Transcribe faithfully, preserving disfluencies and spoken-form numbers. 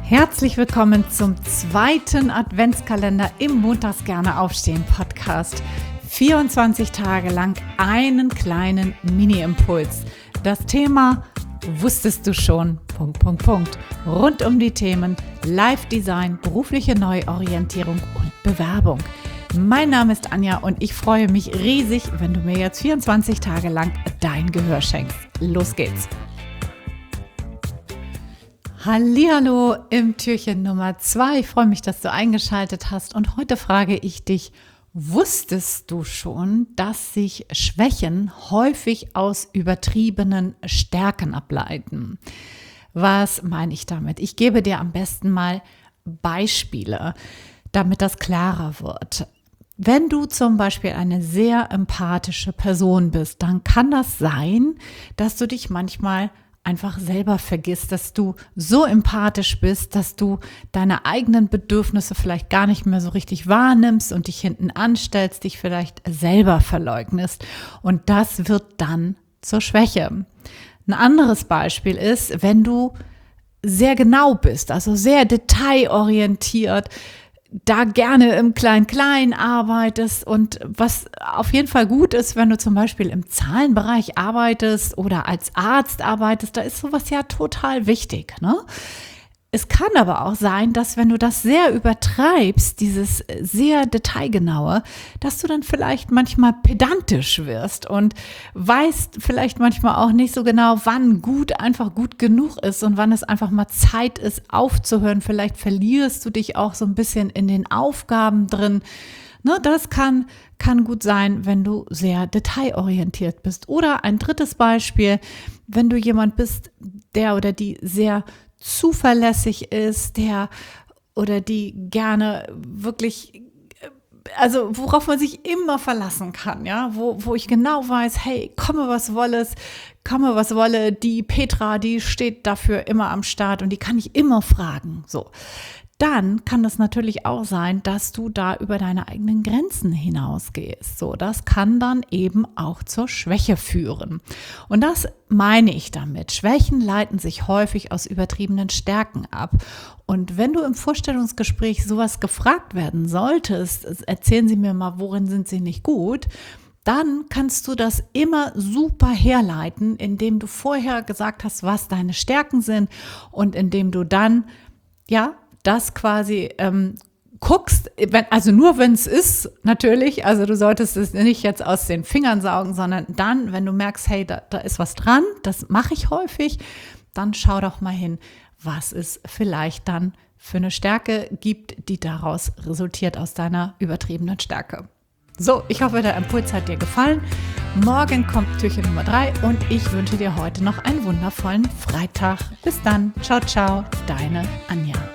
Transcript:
Herzlich willkommen zum zweiten Adventskalender im Montags gerne aufstehen Podcast. vierundzwanzig Tage lang einen kleinen Mini-Impuls. Das Thema wusstest du schon, Punkt, Punkt, Punkt. Rund um die Themen Live-Design, berufliche Neuorientierung und Bewerbung. Mein Name ist Anja und ich freue mich riesig, wenn du mir jetzt vierundzwanzig Tage lang dein Gehör schenkst. Los geht's! Hallihallo im Türchen Nummer zwei. Ich freue mich, dass du eingeschaltet hast und heute frage ich dich, wusstest du schon, dass sich Schwächen häufig aus übertriebenen Stärken ableiten? Was meine ich damit? Ich gebe dir am besten mal Beispiele, damit das klarer wird. Wenn du zum Beispiel eine sehr empathische Person bist, dann kann das sein, dass du dich manchmal einfach selber vergisst, dass du so empathisch bist, dass du deine eigenen Bedürfnisse vielleicht gar nicht mehr so richtig wahrnimmst und dich hinten anstellst, dich vielleicht selber verleugnest. Und das wird dann zur Schwäche. Ein anderes Beispiel ist, wenn du sehr genau bist, also sehr detailorientiert, da gerne im Klein-Klein arbeitest und was auf jeden Fall gut ist, wenn du zum Beispiel im Zahlenbereich arbeitest oder als Arzt arbeitest, da ist sowas ja total wichtig, ne? Es kann aber auch sein, dass wenn du das sehr übertreibst, dieses sehr detailgenaue, dass du dann vielleicht manchmal pedantisch wirst und weißt vielleicht manchmal auch nicht so genau, wann gut einfach gut genug ist und wann es einfach mal Zeit ist, aufzuhören. Vielleicht verlierst du dich auch so ein bisschen in den Aufgaben drin. Ne, das kann, kann gut sein, wenn du sehr detailorientiert bist. Oder ein drittes Beispiel, wenn du jemand bist, der oder die sehr zuverlässig ist, der oder die gerne wirklich, also worauf man sich immer verlassen kann, ja, wo, wo ich genau weiß, hey, komme was wolle, komme was wolle, die Petra, die steht dafür immer am Start und die kann ich immer fragen, so. Dann kann es natürlich auch sein, dass du da über deine eigenen Grenzen hinausgehst. So, das kann dann eben auch zur Schwäche führen. Und das meine ich damit. Schwächen leiten sich häufig aus übertriebenen Stärken ab. Und wenn du im Vorstellungsgespräch sowas gefragt werden solltest, erzählen Sie mir mal, worin sind Sie nicht gut? Dann kannst du das immer super herleiten, indem du vorher gesagt hast, was deine Stärken sind und indem du dann, ja, das quasi ähm, guckst, wenn, also nur wenn es ist, natürlich, also du solltest es nicht jetzt aus den Fingern saugen, sondern dann, wenn du merkst, hey, da, da ist was dran, das mache ich häufig, dann schau doch mal hin, was es vielleicht dann für eine Stärke gibt, die daraus resultiert aus deiner übertriebenen Stärke. So, ich hoffe, der Impuls hat dir gefallen. Morgen kommt Türchen Nummer drei und ich wünsche dir heute noch einen wundervollen Freitag. Bis dann. Ciao, ciao, deine Anja.